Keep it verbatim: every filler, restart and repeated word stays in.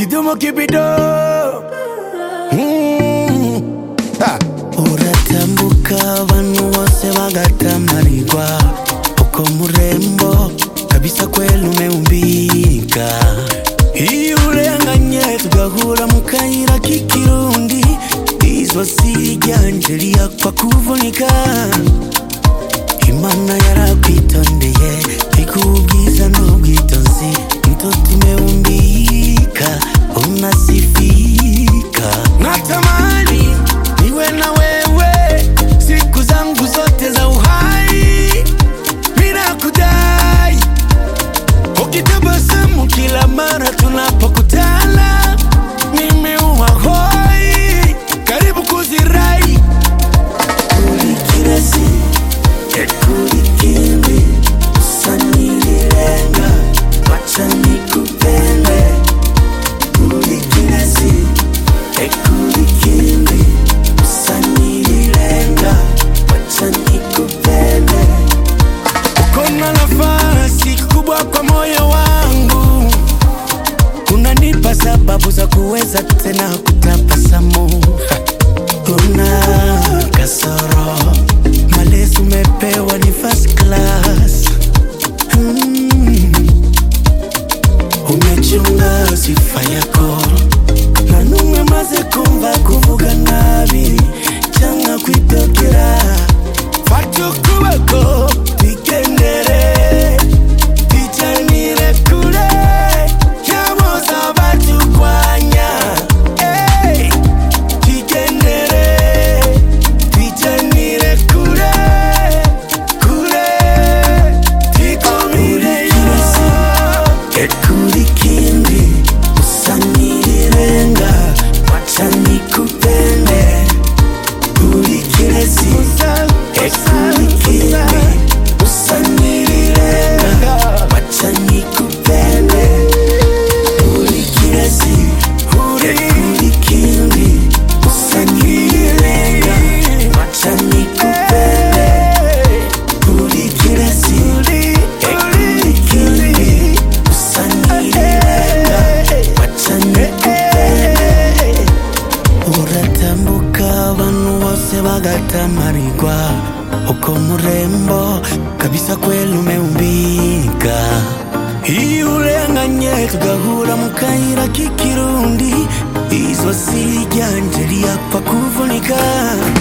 kidumu kibido. mm. Uratambuka banu wose bagatamarigwa, uko murembo kabisa kweli umeumbika. Iyo urenganye tugahura mu kayira k'ikirundi, izo si ryanje riyapfa kuvunika. Imana yarakwitondeye ikubwiza n'ubwitonzi, mtoto umeumbika unasifika. Natamani niwe na wewe siku zangu zote za uhai, bila kudai ukitabasamu kila mara tunapokutana. Mimi huwa hoi karibu kuzirai, kulikirasi kulikimbi usanilenga, wacha nikupende. Kulikirasi kulikimbi usanilenga, wacha nikupende. Uko na nafasi kubwa kwa moyo wangu, unanipa sababu za kuweza tena kutabasamu. Una kasoro, malezi umepewa ni first class. mm. Umechunga sifa yako na nume maze kumva kuvuga nabi changa kwitokera. Fatu kubako tigendere tichanire kure yamoza batu kwanya. Hey, tigendere tichanire kure kure tikomire yo. Ekuri kindi usanirenga, wacha nikupende. Kuri kiresi ekuri kindi usanirenga, wacha nikupende. Kuri kiresi ekuri kindi usanirenga, wacha nikupende. Kuri kiresi ekuri kindi usanirenga, wacha nikupende. Uratambuka banu wose bagatamarigwa, uko murembo kabisa kweli umeumbika. Iyo urenganye tugahura mu kayira k'ikirundi, izo si ryanje riyapfa kuvunika.